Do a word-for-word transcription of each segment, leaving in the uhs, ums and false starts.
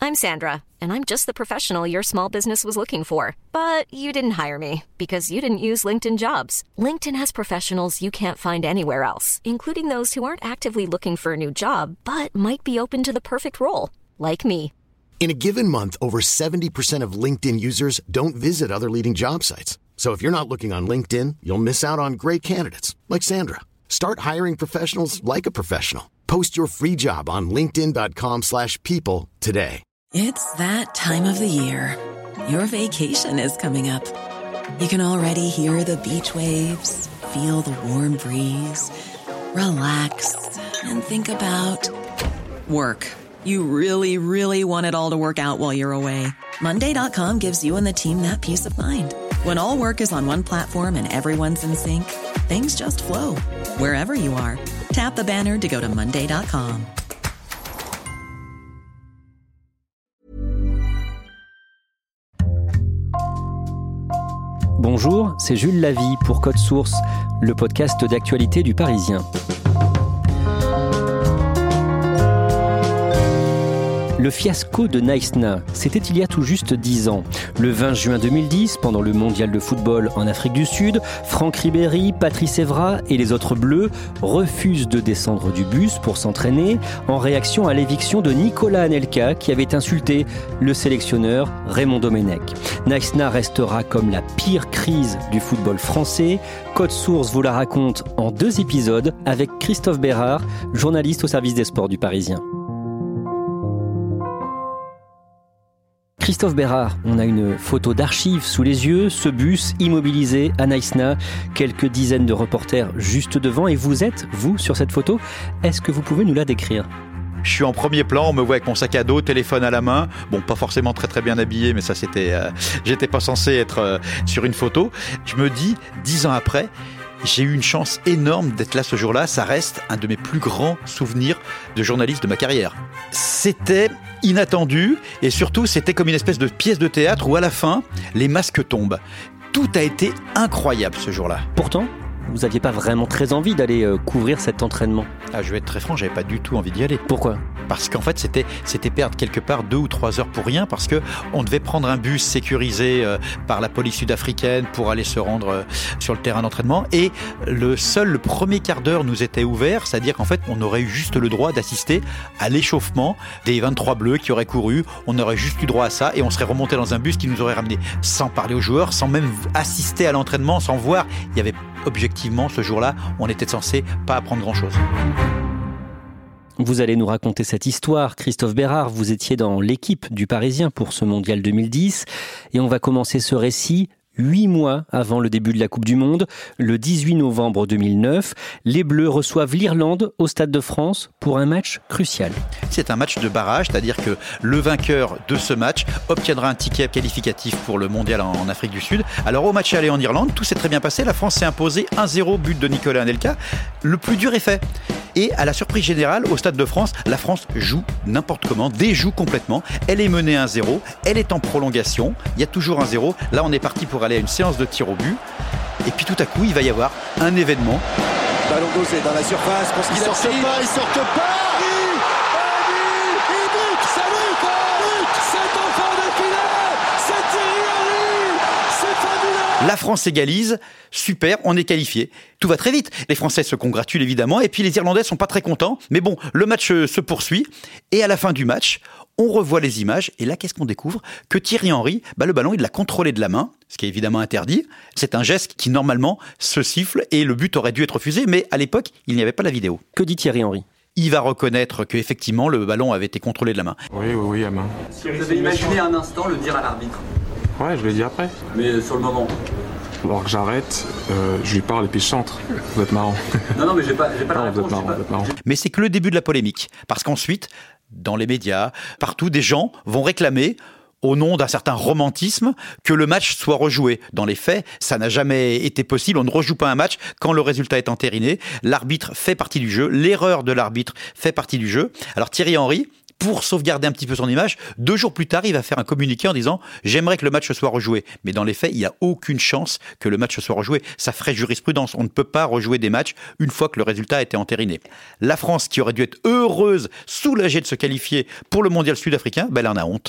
I'm Sandra, and I'm just the professional your small business was looking for. But you didn't hire me because you didn't use LinkedIn Jobs. LinkedIn has professionals you can't find anywhere else, including those who aren't actively looking for a new job, but might be open to the perfect role, like me. In a given month, over seventy percent of LinkedIn users don't visit other leading job sites. So if you're not looking on LinkedIn, you'll miss out on great candidates like Sandra. Start hiring professionals like a professional. Post your free job on linkedin.com slash people today. It's that time of the year. Your vacation is coming up. You can already hear the beach waves, feel the warm breeze, relax, and think about work. You really, really want it all to work out while you're away. Monday dot com gives you and the team that peace of mind. When all work is on one platform and everyone's in sync, things just flow. Wherever you are, tap the banner to go to monday dot com. Bonjour, c'est Jules Lavie pour Code Source, le podcast d'actualité du Parisien. Le fiasco de Naïsna, c'était il y a tout juste dix ans. Le vingt juin deux mille dix, pendant le mondial de football en Afrique du Sud, Franck Ribéry, Patrice Evra et les autres Bleus refusent de descendre du bus pour s'entraîner en réaction à l'éviction de Nicolas Anelka qui avait insulté le sélectionneur Raymond Domenech. Naïsna restera comme la pire crise du football français. Code Source vous la raconte en deux épisodes avec Christophe Bérard, journaliste au service des sports du Parisien. Christophe Bérard, on a une photo d'archives sous les yeux, ce bus immobilisé à Naïsna, quelques dizaines de reporters juste devant et vous êtes, vous, sur cette photo. Est-ce que vous pouvez nous la décrire ? Je suis en premier plan, on me voit avec mon sac à dos, téléphone à la main. Bon, pas forcément très très bien habillé, mais ça c'était... Euh, j'étais pas censé être euh, sur une photo. Je me dis, dix ans après, j'ai eu une chance énorme d'être là ce jour-là. Ça reste un de mes plus grands souvenirs de journaliste de ma carrière. C'était inattendu et surtout c'était comme une espèce de pièce de théâtre où à la fin, les masques tombent. Tout a été incroyable ce jour-là. Pourtant, vous n'aviez pas vraiment très envie d'aller euh, couvrir cet entraînement. Ah, je vais être très franc, j'avais pas du tout envie d'y aller. Pourquoi ? Parce qu'en fait, c'était, c'était perdre quelque part deux ou trois heures pour rien, parce que on devait prendre un bus sécurisé euh, par la police sud-africaine pour aller se rendre euh, sur le terrain d'entraînement. Et le seul, le premier quart d'heure nous était ouvert, c'est-à-dire qu'en fait, on aurait eu juste le droit d'assister à l'échauffement des vingt-trois Bleus qui auraient couru. On aurait juste eu droit à ça et on serait remonté dans un bus qui nous aurait ramené sans parler aux joueurs, sans même assister à l'entraînement, sans voir. Il y avait objectivement, ce jour-là, on était censé pas apprendre grand-chose. Vous allez nous raconter cette histoire. Christophe Bérard, vous étiez dans l'équipe du Parisien pour ce mondial deux mille dix. Et on va commencer ce récit huit mois avant le début de la Coupe du Monde. Le dix-huit novembre deux mille neuf, les Bleus reçoivent l'Irlande au Stade de France pour un match crucial. C'est un match de barrage, c'est-à-dire que le vainqueur de ce match obtiendra un ticket qualificatif pour le mondial en Afrique du Sud. Alors au match aller en Irlande, tout s'est très bien passé. La France s'est imposée un zéro, but de Nicolas Anelka. Le plus dur est fait. Et à la surprise générale, au Stade de France, la France joue n'importe comment, déjoue complètement. Elle est menée un zéro, elle est en prolongation, il y a toujours un zéro. Là, on est parti pour aller à une séance de tir au but. Et puis tout à coup, il va y avoir un événement. Ballon dosé dans la surface, parce qu'il sortent pas, ils sortent pas. La France égalise, super, on est qualifié. Tout va très vite. Les Français se congratulent évidemment et puis les Irlandais sont pas très contents. Mais bon, le match se poursuit et à la fin du match, on revoit les images et là, qu'est-ce qu'on découvre ? Que Thierry Henry, bah, le ballon, il l'a contrôlé de la main, ce qui est évidemment interdit. C'est un geste qui normalement se siffle et le but aurait dû être refusé, mais à l'époque, il n'y avait pas la vidéo. Que dit Thierry Henry ? Il va reconnaître qu'effectivement, le ballon avait été contrôlé de la main. Oui, oui, oui, à main. Vous avez imaginé un instant le dire à l'arbitre ? Ouais, je l'ai dit après. Mais sur le moment ? Alors que j'arrête, euh, je lui parle et puis je chante. Vous êtes marrant. Non, non, mais j'ai pas, j'ai pas non, la vous réponse. êtes marrant, pas... vous êtes marrant. Mais c'est que le début de la polémique. Parce qu'ensuite, dans les médias, partout, des gens vont réclamer, au nom d'un certain romantisme, que le match soit rejoué. Dans les faits, ça n'a jamais été possible. On ne rejoue pas un match quand le résultat est entériné. L'arbitre fait partie du jeu. L'erreur de l'arbitre fait partie du jeu. Alors Thierry Henry, pour sauvegarder un petit peu son image. Deux jours plus tard, il va faire un communiqué en disant « J'aimerais que le match soit rejoué ». Mais dans les faits, il n'y a aucune chance que le match soit rejoué. Ça ferait jurisprudence. On ne peut pas rejouer des matchs une fois que le résultat a été entériné. La France, qui aurait dû être heureuse, soulagée de se qualifier pour le mondial sud-africain, ben elle en a honte.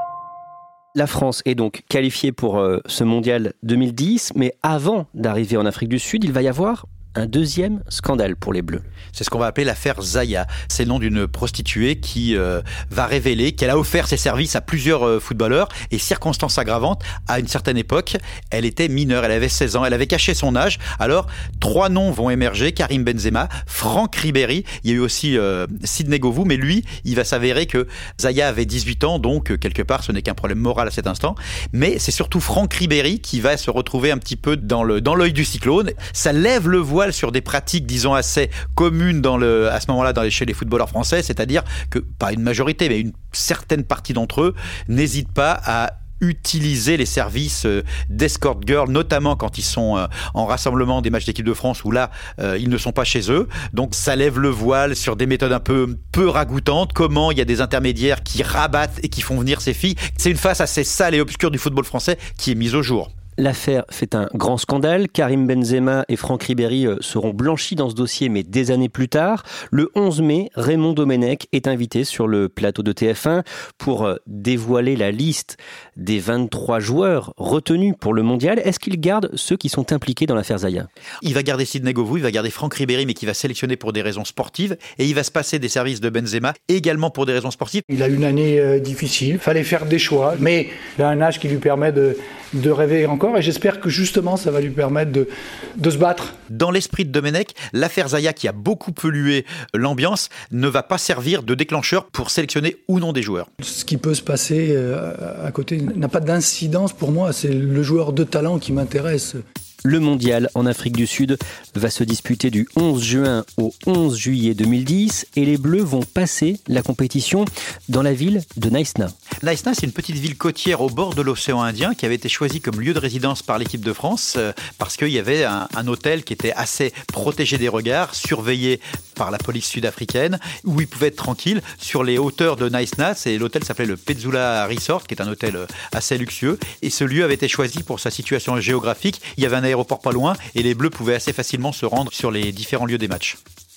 La France est donc qualifiée pour euh, ce mondial deux mille dix, mais avant d'arriver en Afrique du Sud, il va y avoir un deuxième scandale pour les Bleus. C'est ce qu'on va appeler l'affaire Zaya. C'est le nom d'une prostituée qui euh, va révéler qu'elle a offert ses services à plusieurs euh, footballeurs et, circonstance aggravante, à une certaine époque, elle était mineure, elle avait seize ans, elle avait caché son âge. Alors, trois noms vont émerger, Karim Benzema, Franck Ribéry, il y a eu aussi euh, Sidney Govou, mais lui, il va s'avérer que Zaya avait dix-huit ans, donc quelque part, ce n'est qu'un problème moral à cet instant. Mais c'est surtout Franck Ribéry qui va se retrouver un petit peu dans le dans l'œil du cyclone. Ça lève le voile sur des pratiques, disons, assez communes dans le, à ce moment-là dans les, chez les footballeurs français, c'est-à-dire que, pas une majorité, mais une certaine partie d'entre eux n'hésitent pas à utiliser les services d'escort girl, notamment quand ils sont en rassemblement des matchs d'équipe de France où là, euh, ils ne sont pas chez eux. Donc ça lève le voile sur des méthodes un peu, peu ragoûtantes. Comment il y a des intermédiaires qui rabattent et qui font venir ces filles. C'est une face assez sale et obscure du football français qui est mise au jour. L'affaire fait un grand scandale. Karim Benzema et Franck Ribéry seront blanchis dans ce dossier, mais des années plus tard. Le onze mai, Raymond Domenech est invité sur le plateau de T F un pour dévoiler la liste des vingt-trois joueurs retenus pour le mondial. Est-ce qu'il garde ceux qui sont impliqués dans l'affaire Zaya ? Il va garder Sidney Govou, il va garder Franck Ribéry, mais qui va sélectionner pour des raisons sportives. Et il va se passer des services de Benzema également pour des raisons sportives. Il a une année euh, difficile, il fallait faire des choix, mais il a un âge qui lui permet de, de rêver encore. Et j'espère que justement ça va lui permettre de, de se battre. Dans l'esprit de Domenech, l'affaire Zaya, qui a beaucoup pollué l'ambiance, ne va pas servir de déclencheur pour sélectionner ou non des joueurs. Ce qui peut se passer à côté n'a pas d'incidence pour moi, c'est le joueur de talent qui m'intéresse. Le mondial en Afrique du Sud va se disputer du onze juin au onze juillet deux mille dix et les Bleus vont passer la compétition dans la ville de Naïsna. Naïsna, c'est une petite ville côtière au bord de l'océan Indien qui avait été choisie comme lieu de résidence par l'équipe de France euh, parce qu'il y avait un, un hôtel qui était assez protégé des regards, surveillé par la police sud-africaine, où ils pouvaient être tranquilles sur les hauteurs de Naïsna. C'est, l'hôtel s'appelait le Petzula Resort, qui est un hôtel assez luxueux. Et ce lieu avait été choisi pour sa situation géographique. Il y avait un aéroport pas loin et les Bleus pouvaient assez facilement se rendre sur les différents lieux des matchs.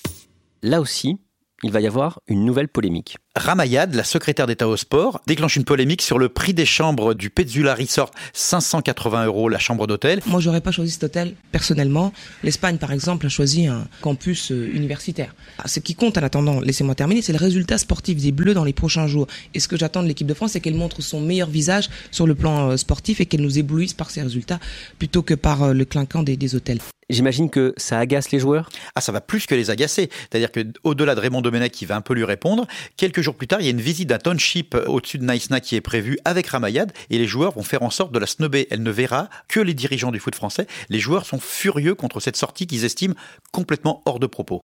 Là aussi, il va y avoir une nouvelle polémique. Ramayad, la secrétaire d'État au sport, déclenche une polémique sur le prix des chambres du Petzula Resort, cinq cent quatre-vingts euros la chambre d'hôtel. Moi, j'aurais pas choisi cet hôtel personnellement. L'Espagne, par exemple, a choisi un campus universitaire. Ce qui compte en attendant, laissez-moi terminer, c'est le résultat sportif des Bleus dans les prochains jours. Et ce que j'attends de l'équipe de France, c'est qu'elle montre son meilleur visage sur le plan sportif et qu'elle nous éblouisse par ses résultats plutôt que par le clinquant des, des hôtels. J'imagine que ça agace les joueurs. Ah, ça va plus que les agacer. C'est-à-dire que au-delà de Raymond Domenech qui va un peu lui répondre, quelques jours plus tard, il y a une visite d'un township au-dessus de Naïsna qui est prévue avec Ramayad et les joueurs vont faire en sorte de la snobber. Elle ne verra que les dirigeants du foot français. Les joueurs sont furieux contre cette sortie qu'ils estiment complètement hors de propos.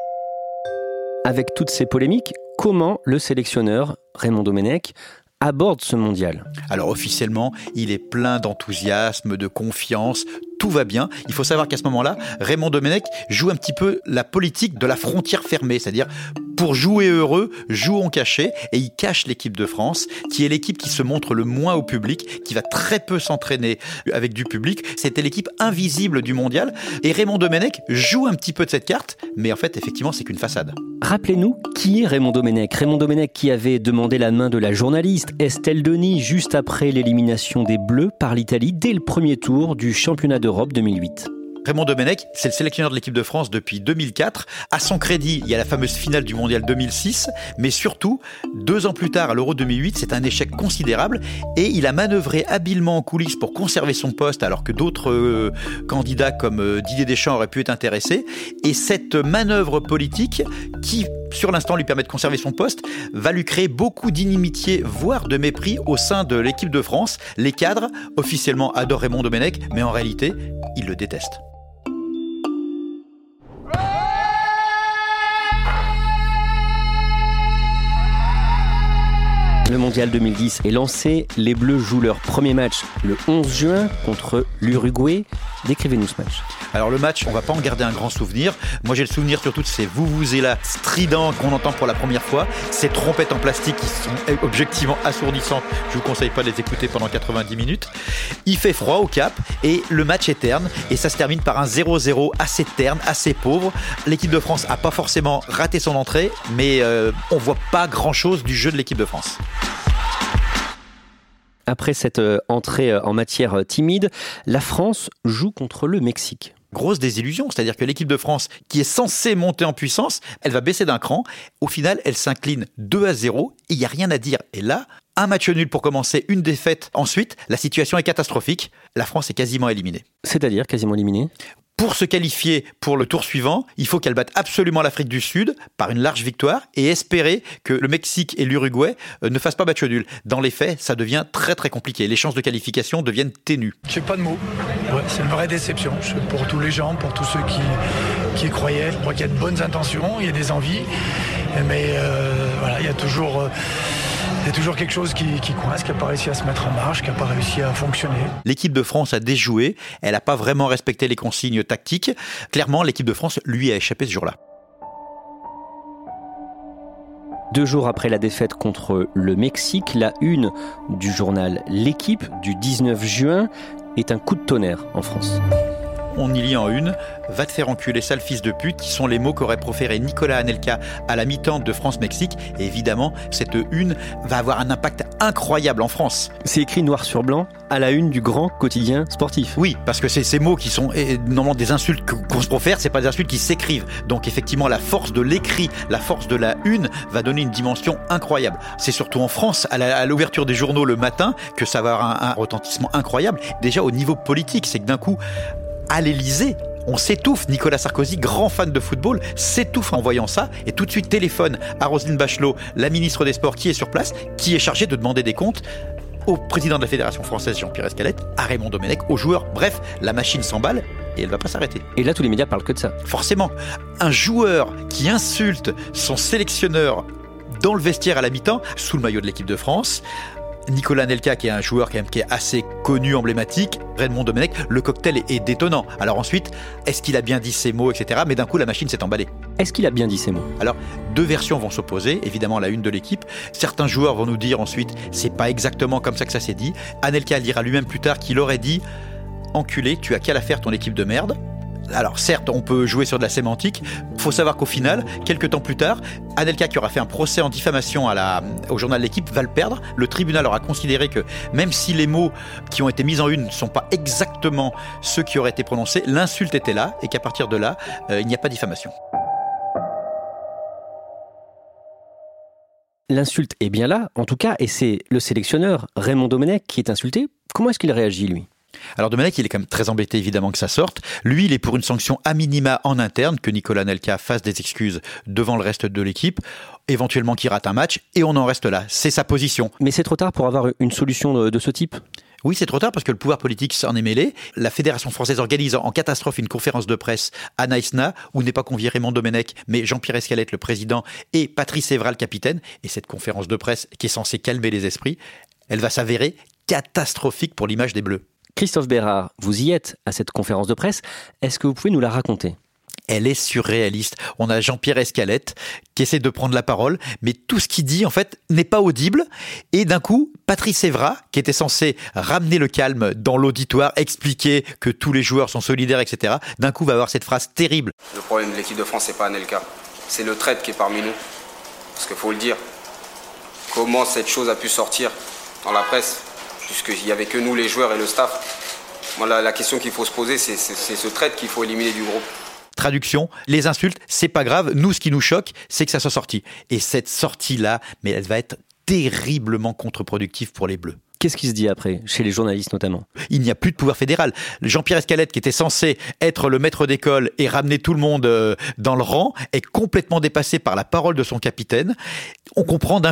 Avec toutes ces polémiques, comment le sélectionneur Raymond Domenech aborde ce mondial ? Alors officiellement, il est plein d'enthousiasme, de confiance, tout va bien. Il faut savoir qu'à ce moment-là, Raymond Domenech joue un petit peu la politique de la frontière fermée, c'est-à-dire pour jouer heureux, jouons cachés, et il cache l'équipe de France, qui est l'équipe qui se montre le moins au public, qui va très peu s'entraîner avec du public. C'était l'équipe invisible du mondial, et Raymond Domenech joue un petit peu de cette carte, mais en fait, effectivement, c'est qu'une façade. Rappelez-nous, qui est Raymond Domenech ? Raymond Domenech qui avait demandé la main de la journaliste Estelle Denis juste après l'élimination des Bleus par l'Italie dès le premier tour du championnat d'Europe deux mille huit. Raymond Domenech, c'est le sélectionneur de l'équipe de France depuis deux mille quatre. À son crédit, il y a la fameuse finale du Mondial deux mille six, mais surtout, deux ans plus tard, à l'Euro deux mille huit, c'est un échec considérable et il a manœuvré habilement en coulisses pour conserver son poste alors que d'autres euh, candidats comme euh, Didier Deschamps auraient pu être intéressés. Et cette manœuvre politique, qui sur l'instant lui permet de conserver son poste, va lui créer beaucoup d'inimitié, voire de mépris au sein de l'équipe de France. Les cadres, officiellement, adorent Raymond Domenech, mais en réalité, ils le détestent. Le mondial deux mille dix est lancé. Les Bleus jouent leur premier match le onze juin contre l'Uruguay. Décrivez-nous ce match. Alors le match, on va pas en garder un grand souvenir. Moi j'ai le souvenir surtout de ces vuvuzelas stridents qu'on entend pour la première fois, ces trompettes en plastique qui sont objectivement assourdissantes. Je vous conseille pas de les écouter pendant quatre-vingt-dix minutes. Il fait froid au Cap et le match est terne et ça se termine par un zéro zéro assez terne, assez pauvre. L'équipe de France a pas forcément raté son entrée, mais euh, on voit pas grand-chose du jeu de l'équipe de France. Après cette entrée en matière timide, la France joue contre le Mexique. Grosse désillusion, c'est-à-dire que l'équipe de France, qui est censée monter en puissance, elle va baisser d'un cran. Au final, elle s'incline deux à zéro et il n'y a rien à dire. Et là, un match nul pour commencer, une défaite ensuite, la situation est catastrophique. La France est quasiment éliminée. C'est-à-dire quasiment éliminée ? Pour se qualifier pour le tour suivant, il faut qu'elle batte absolument l'Afrique du Sud par une large victoire et espérer que le Mexique et l'Uruguay ne fassent pas match nul. Dans les faits, ça devient très très compliqué. Les chances de qualification deviennent ténues. J'ai pas de mots. Ouais, c'est une vraie déception pour tous les gens, pour tous ceux qui, qui y croyaient. Je crois qu'il y a de bonnes intentions, il y a des envies, mais euh, voilà, il y a toujours... Euh, Il y a toujours quelque chose qui, qui coince, qui n'a pas réussi à se mettre en marche, qui n'a pas réussi à fonctionner. L'équipe de France a déjoué, elle n'a pas vraiment respecté les consignes tactiques. Clairement, l'équipe de France, lui, a échappé ce jour-là. Deux jours après la défaite contre le Mexique, la une du journal L'Équipe du dix-neuf juin est un coup de tonnerre en France. On y lit en une « Va te faire enculer, sale fils de pute » qui sont les mots qu'aurait proféré Nicolas Anelka à la mi-temps de France-Mexique. Et évidemment, cette une va avoir un impact incroyable en France. C'est écrit noir sur blanc à la une du grand quotidien sportif. Oui, parce que c'est ces mots qui sont eh, normalement des insultes qu'on se profère, c'est pas des insultes qui s'écrivent. Donc effectivement, la force de l'écrit, la force de la une va donner une dimension incroyable. C'est surtout en France, à, la, à l'ouverture des journaux le matin, que ça va avoir un, un retentissement incroyable. Déjà au niveau politique, c'est que d'un coup, à l'Élysée, on s'étouffe. Nicolas Sarkozy, grand fan de football, s'étouffe en voyant ça et tout de suite téléphone à Roselyne Bachelot, la ministre des Sports qui est sur place, qui est chargée de demander des comptes au président de la Fédération française Jean-Pierre Escalette, à Raymond Domenech, aux joueurs. Bref, la machine s'emballe et elle va pas s'arrêter. Et là, tous les médias parlent que de ça. Forcément. Un joueur qui insulte son sélectionneur dans le vestiaire à la mi-temps, sous le maillot de l'équipe de France, Nicolas Anelka, qui est un joueur quand même qui est assez connu, emblématique, Raymond Domenech, le cocktail est, est détonnant. Alors ensuite, est-ce qu'il a bien dit ces mots, et cetera. Mais d'un coup, la machine s'est emballée. Est-ce qu'il a bien dit ces mots ? Alors, deux versions vont s'opposer, évidemment la une de l'équipe. Certains joueurs vont nous dire ensuite, c'est pas exactement comme ça que ça s'est dit. Anelka dira lui-même plus tard qu'il aurait dit « Enculé, tu as qu'à la faire ton équipe de merde ». Alors certes, on peut jouer sur de la sémantique. Il faut savoir qu'au final, quelques temps plus tard, Anelka, qui aura fait un procès en diffamation à la, au journal L'Équipe, va le perdre. Le tribunal aura considéré que même si les mots qui ont été mis en une ne sont pas exactement ceux qui auraient été prononcés, l'insulte était là et qu'à partir de là, euh, il n'y a pas diffamation. L'insulte est bien là, en tout cas, et c'est le sélectionneur Raymond Domenech qui est insulté. Comment est-ce qu'il réagit, lui ? Alors Domenech, il est quand même très embêté évidemment que ça sorte. Lui, il est pour une sanction à minima en interne, que Nicolas Anelka fasse des excuses devant le reste de l'équipe, éventuellement qu'il rate un match, et on en reste là. C'est sa position. Mais c'est trop tard pour avoir une solution de, de ce type ? Oui, c'est trop tard parce que le pouvoir politique s'en est mêlé. La Fédération française organise en catastrophe une conférence de presse à Naïsna où n'est pas convié Raymond Domenech, mais Jean-Pierre Escalette, le président, et Patrice Evra, le capitaine. Et cette conférence de presse, qui est censée calmer les esprits, elle va s'avérer catastrophique pour l'image des Bleus. Christophe Bérard, vous y êtes à cette conférence de presse. Est-ce que vous pouvez nous la raconter ? Elle est surréaliste. On a Jean-Pierre Escalette qui essaie de prendre la parole, mais tout ce qu'il dit, en fait, n'est pas audible. Et d'un coup, Patrice Evra, qui était censé ramener le calme dans l'auditoire, expliquer que tous les joueurs sont solidaires, et cetera, d'un coup va avoir cette phrase terrible. Le problème de l'équipe de France, c'est pas Anelka. C'est le traître qui est parmi nous. Parce qu'il faut le dire. Comment cette chose a pu sortir dans la presse ? Puisqu'il n'y avait que nous, les joueurs et le staff. Moi, la, la question qu'il faut se poser, c'est, c'est, c'est ce traître qu'il faut éliminer du groupe. Traduction, les insultes, c'est pas grave. Nous, ce qui nous choque, c'est que ça soit sorti. Et cette sortie-là, mais elle va être terriblement contre-productive pour les Bleus. Qu'est-ce qui se dit après, chez les journalistes notamment ? Il n'y a plus de pouvoir fédéral. Jean-Pierre Escalette, qui était censé être le maître d'école et ramener tout le monde dans le rang, est complètement dépassé par la parole de son capitaine. On comprend d'un coup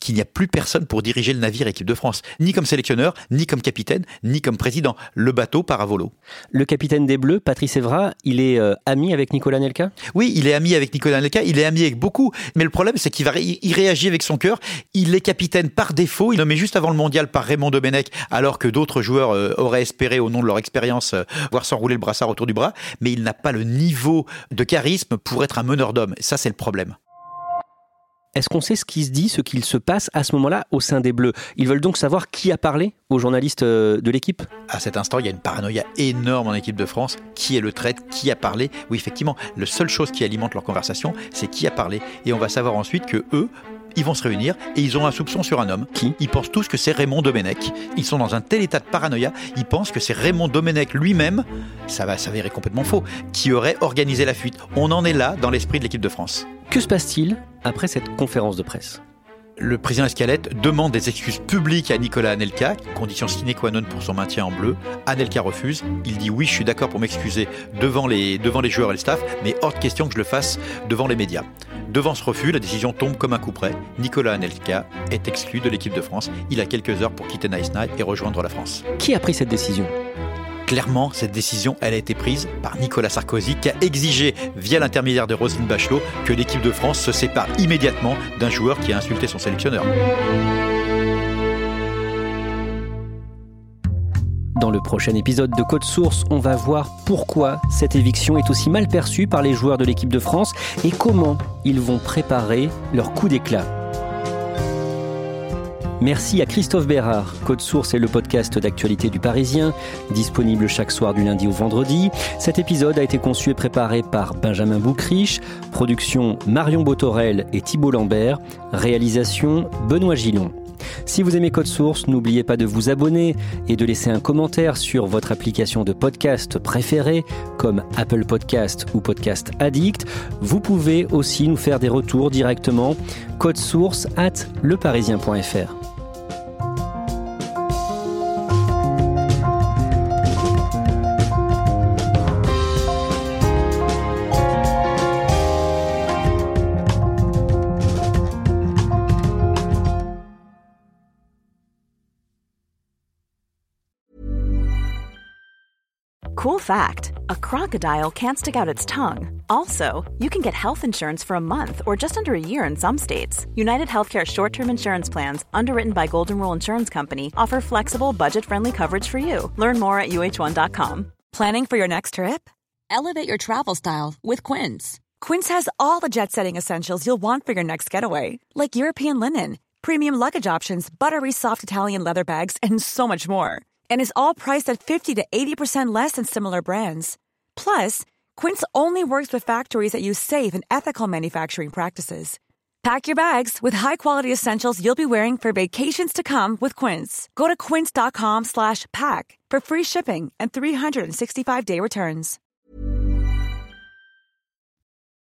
qu'il n'y a plus personne pour diriger le navire équipe de France, ni comme sélectionneur, ni comme capitaine, ni comme président. Le bateau part à volo. Le capitaine des Bleus, Patrice Evra, il est euh, ami avec Nicolas Anelka ? Oui, il est ami avec Nicolas Anelka, il est ami avec beaucoup, mais le problème c'est qu'il va ré- il réagit avec son cœur. Il est capitaine par défaut, il est nommé juste avant le mondial par Raymond Domenech, alors que d'autres joueurs euh, auraient espéré au nom de leur expérience euh, voir s'enrouler le brassard autour du bras, mais il n'a pas le niveau de charisme pour être un meneur d'hommes. Ça, c'est le problème. Est-ce qu'on sait ce qui se dit, ce qu'il se passe à ce moment-là au sein des Bleus ? Ils veulent donc savoir qui a parlé aux journalistes de l'équipe ? À cet instant, il y a une paranoïa énorme en équipe de France. Qui est le traître ? Qui a parlé ? Oui, effectivement, la seule chose qui alimente leur conversation, c'est qui a parlé. Et on va savoir ensuite que eux, ils vont se réunir et ils ont un soupçon sur un homme. Qui ? Ils pensent tous que c'est Raymond Domenech. Ils sont dans un tel état de paranoïa, ils pensent que c'est Raymond Domenech lui-même, ça va s'avérer complètement faux, qui aurait organisé la fuite. On en est là dans l'esprit de l'équipe de France. Que se passe-t-il après cette conférence de presse ? Le président Escalette demande des excuses publiques à Nicolas Anelka, condition sine qua non pour son maintien en bleu. Anelka refuse. Il dit oui, je suis d'accord pour m'excuser devant les, devant les joueurs et le staff, mais hors de question que je le fasse devant les médias. Devant ce refus, la décision tombe comme un coup près. Nicolas Anelka est exclu de l'équipe de France. Il a quelques heures pour quitter Nice Night et rejoindre la France. Qui a pris cette décision ? Clairement, cette décision, elle a été prise par Nicolas Sarkozy, qui a exigé, via l'intermédiaire de Roselyne Bachelot, que l'équipe de France se sépare immédiatement d'un joueur qui a insulté son sélectionneur. Dans le prochain épisode de Code Source, on va voir pourquoi cette éviction est aussi mal perçue par les joueurs de l'équipe de France et comment ils vont préparer leur coup d'éclat. Merci à Christophe Bérard. Code Source est le podcast d'actualité du Parisien, disponible chaque soir du lundi au vendredi. Cet épisode a été conçu et préparé par Benjamin Boucriche, production Marion Botorel et Thibault Lambert, réalisation Benoît Gillon. Si vous aimez Code Source, n'oubliez pas de vous abonner et de laisser un commentaire sur votre application de podcast préférée, comme Apple Podcast ou Podcast Addict. Vous pouvez aussi nous faire des retours directement. Code Source at leparisien point f r. Cool fact, a crocodile can't stick out its tongue. Also, you can get health insurance for a month or just under a year in some states. United Healthcare short-term insurance plans, underwritten by Golden Rule Insurance Company, offer flexible, budget-friendly coverage for you. Learn more at U H one dot com. Planning for your next trip? Elevate your travel style with Quince. Quince has all the jet-setting essentials you'll want for your next getaway, like European linen, premium luggage options, buttery soft Italian leather bags, and so much more. And is all priced at fifty to eighty percent less than similar brands. Plus, Quince only works with factories that use safe and ethical manufacturing practices. Pack your bags with high-quality essentials you'll be wearing for vacations to come with Quince. Go to quince dot com slash pack for free shipping and three sixty-five day returns.